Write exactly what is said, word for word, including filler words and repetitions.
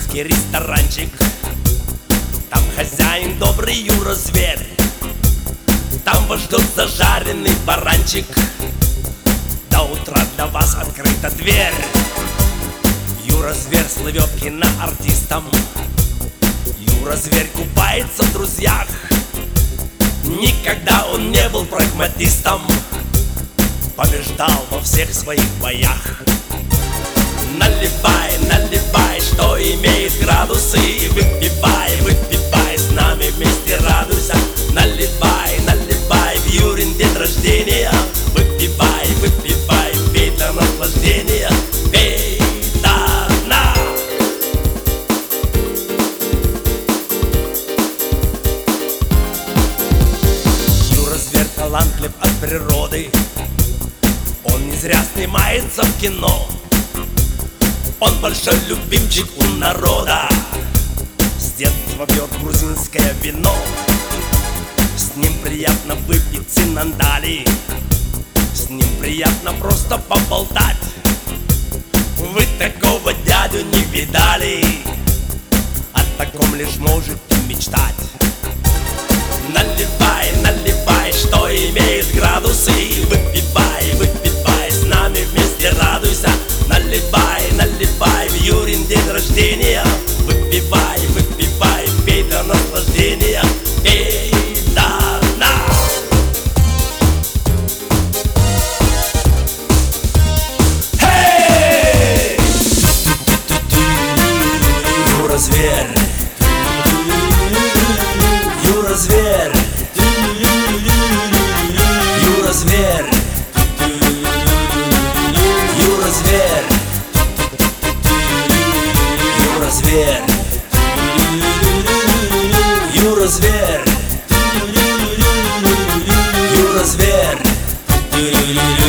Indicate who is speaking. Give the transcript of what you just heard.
Speaker 1: грузинский ресторанчик. Там хозяин добрый Юра Зверь, там вас ждет зажаренный баранчик. До утра для вас открыта дверь. Юра Зверь слывет киноартистом, Юра Зверь купается в друзьях. Никогда он не был прагматистом, побеждал во всех своих боях. Наливай, наливай, что имеет градусы, и выпивай, выпивай, с нами вместе радуйся. Наливай, наливай, в Юрин день рождения. Выпивай, выпивай, пей для наслаждения. Пей до дна. Юра Зверь талантлив от природы, он не зря снимается в кино. Он большой любимчик у народа, с детства пьет грузинское вино. С ним приятно выпить цинандали, с ним приятно просто поболтать. Вы такого дядю не видали, о таком лишь можете мечтать. Наливай, наливай, что имеет градусы, выпивай, выпивай, с нами вместе радуйся. Наливай, наливай, в Юрин день рождения. Выпивай, выпивай, пей для наслаждения. Пей до дна. Hey! Юра Зверь, Юра Зверь, Юра Зверь, Юра Зверь, Юра Зверь, Юра Зверь, Юра Зверь.